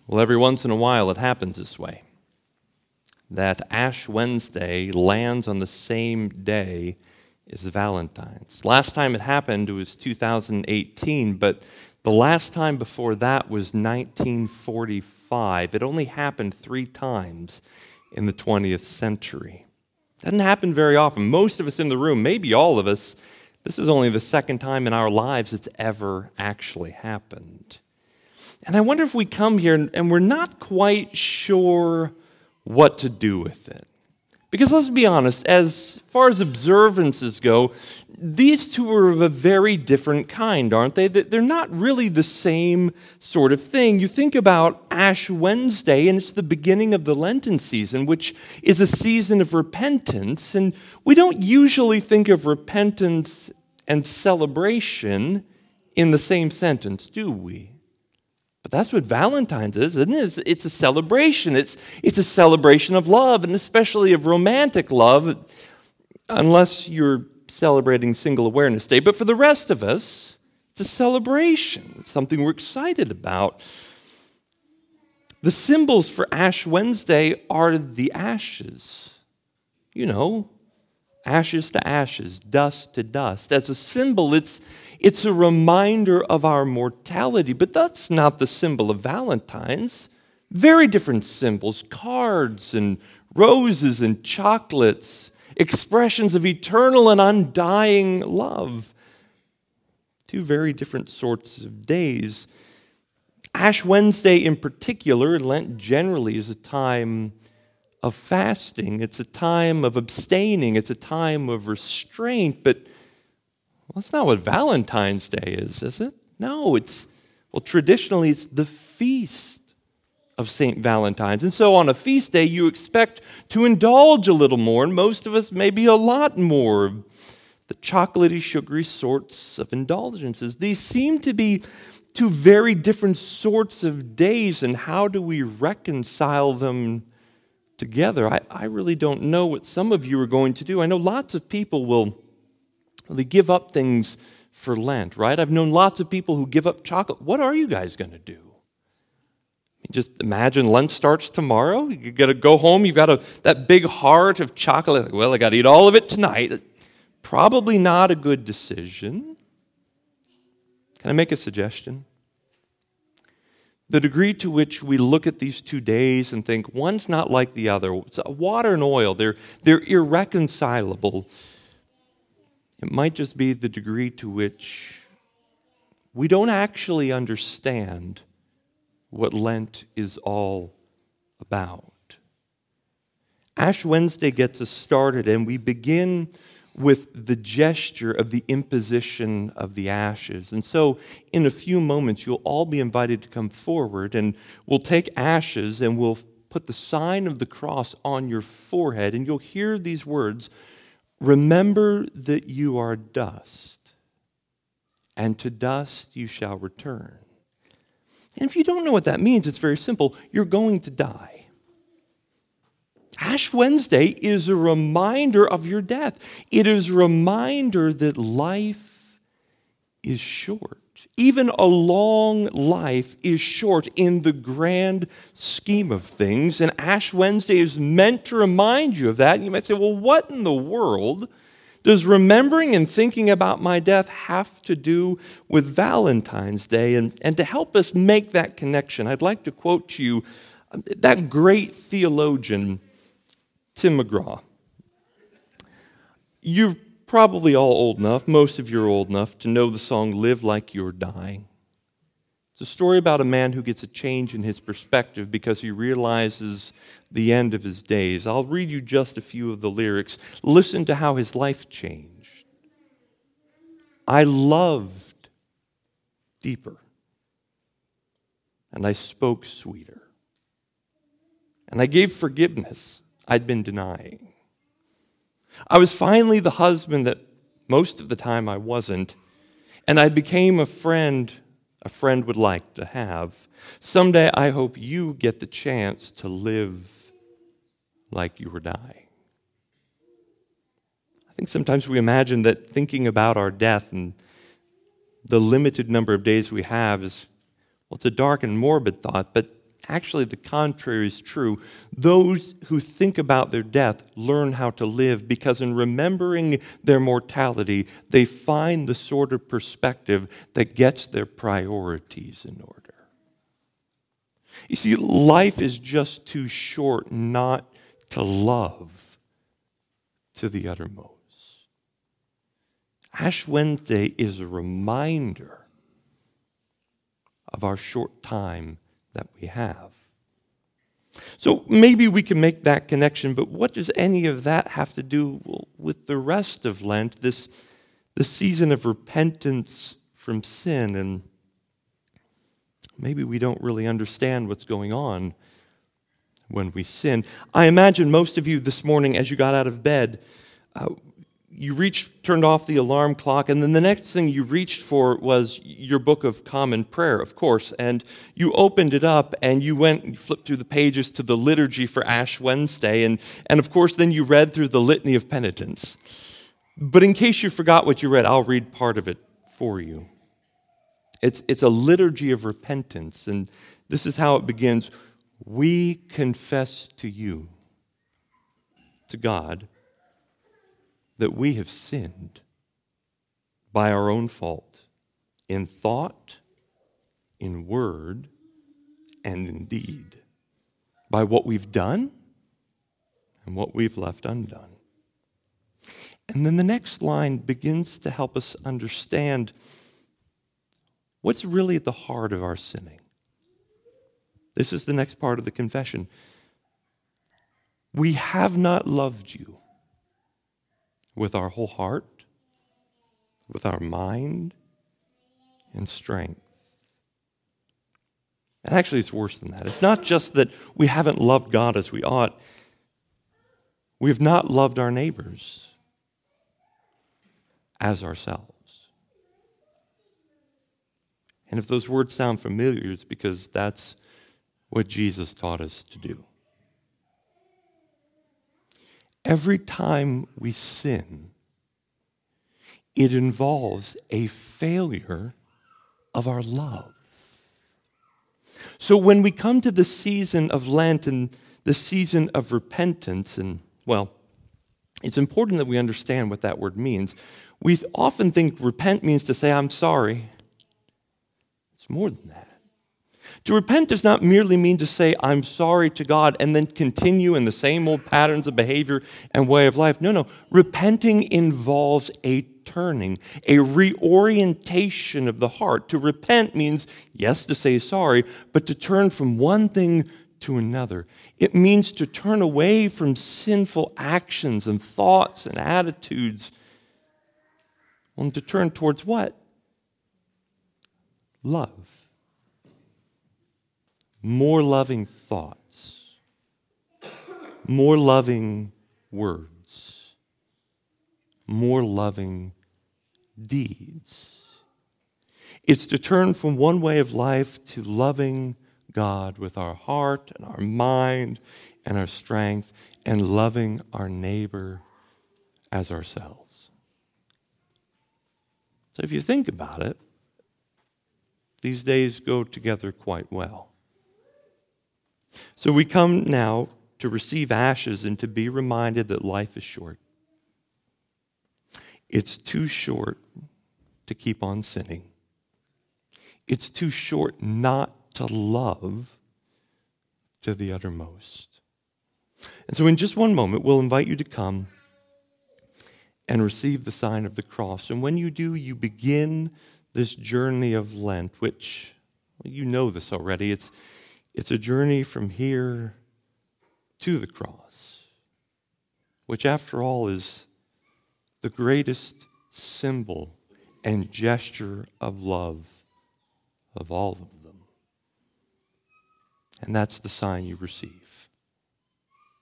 Well, every once in a while it happens this way. That Ash Wednesday lands on the same day as Valentine's. Last time it happened it was 2018, but the last time before that was 1945. It only happened 3 times in the 20th century. Doesn't happen very often. Most of us in the room, maybe all of us, this is only the second time in our lives it's ever actually happened. And I wonder if we come here and we're not quite sure what to do with it. Because let's be honest, as far as observances go, these two are of a very different kind, aren't they? They're not really the same sort of thing. You think about Ash Wednesday, and it's the beginning of the Lenten season, which is a season of repentance. And we don't usually think of repentance and celebration in the same sentence, do we? But that's what Valentine's is, isn't it? It's a celebration. It's a celebration of love, and especially of romantic love, unless you're celebrating Single Awareness Day. But for the rest of us, it's a celebration. It's something we're excited about. The symbols for Ash Wednesday are the ashes. You know, ashes to ashes, dust to dust. As a symbol, it's a reminder of our mortality, but that's not the symbol of Valentine's. Very different symbols, cards and roses and chocolates, expressions of eternal and undying love. 2 very different sorts of days. Ash Wednesday in particular, Lent generally, is a time of fasting. It's a time of abstaining. It's a time of restraint, but that's not what Valentine's Day is it? No, traditionally it's the feast of St. Valentine's. And so on a feast day, you expect to indulge a little more, and most of us maybe a lot more. The chocolatey, sugary sorts of indulgences. These seem to be 2 very different sorts of days, and how do we reconcile them together? I really don't know what some of you are going to do. I know lots of people they give up things for Lent, right? I've known lots of people who give up chocolate. What are you guys going to do? Just imagine Lent starts tomorrow. You got to go home. You've got that big heart of chocolate. Well, I got to eat all of it tonight. Probably not a good decision. Can I make a suggestion? The degree to which we look at these 2 days and think one's not like the other. It's water and oil. They're irreconcilable. It might just be the degree to which we don't actually understand what Lent is all about. Ash Wednesday gets us started, and we begin with the gesture of the imposition of the ashes. And so in a few moments, you'll all be invited to come forward, and we'll take ashes and we'll put the sign of the cross on your forehead, and you'll hear these words, "Remember that you are dust, and to dust you shall return." And if you don't know what that means, it's very simple. You're going to die. Ash Wednesday is a reminder of your death. It is a reminder that life is short. Even a long life is short in the grand scheme of things, and Ash Wednesday is meant to remind you of that. And you might say, well, what in the world does remembering and thinking about my death have to do with Valentine's Day? And to help us make that connection, I'd like to quote to you that great theologian, Tim McGraw. You're probably all old enough, most of you are old enough, to know the song "Live Like You're Dying." It's a story about a man who gets a change in his perspective because he realizes the end of his days. I'll read you just a few of the lyrics. Listen to how his life changed. "I loved deeper, and I spoke sweeter, and I gave forgiveness I'd been denying. I was finally the husband that most of the time I wasn't, and I became a friend would like to have. Someday I hope you get the chance to live like you were dying." I think sometimes we imagine that thinking about our death and the limited number of days we have is, well, it's a dark and morbid thought, but Actually, the contrary is true. Those who think about their death learn how to live because in remembering their mortality, they find the sort of perspective that gets their priorities in order. You see, life is just too short not to love to the uttermost. Ash Wednesday is a reminder of our short time that we have. So maybe we can make that connection, but what does any of that have to do with the rest of Lent, the season of repentance from sin? And maybe we don't really understand what's going on when we sin. I imagine most of you this morning, as you got out of bed, you turned off the alarm clock, and then the next thing you reached for was your Book of Common Prayer, of course, and you opened it up and you flipped through the pages to the liturgy for Ash Wednesday, and of course then you read through the Litany of Penitence. But in case you forgot what you read, I'll read part of it for you. It's a liturgy of repentance, and this is how it begins. We confess to you, to God, that we have sinned by our own fault in thought, in word, and in deed, by what we've done and what we've left undone. And then the next line begins to help us understand what's really at the heart of our sinning. This is the next part of the confession. We have not loved you with our whole heart, with our mind, and strength. And actually, it's worse than that. It's not just that we haven't loved God as we ought. We have not loved our neighbors as ourselves. And if those words sound familiar, it's because that's what Jesus taught us to do. Every time we sin, it involves a failure of our love. So when we come to the season of Lent and the season of repentance, and, well, it's important that we understand what that word means. We often think repent means to say, I'm sorry. It's more than that. To repent does not merely mean to say, I'm sorry to God, and then continue in the same old patterns of behavior and way of life. No. Repenting involves a turning, a reorientation of the heart. To repent means, yes, to say sorry, but to turn from one thing to another. It means to turn away from sinful actions and thoughts and attitudes, and to turn towards what? Love. More loving thoughts, more loving words, more loving deeds. It's to turn from one way of life to loving God with our heart and our mind and our strength, and loving our neighbor as ourselves. So if you think about it, these days go together quite well. So we come now to receive ashes and to be reminded that life is short. It's too short to keep on sinning. It's too short not to love to the uttermost. And so in just one moment, we'll invite you to come and receive the sign of the cross. And when you do, you begin this journey of Lent, which, well, you know this already. It's a journey from here to the cross, which after all is the greatest symbol and gesture of love of all of them. And that's the sign you receive.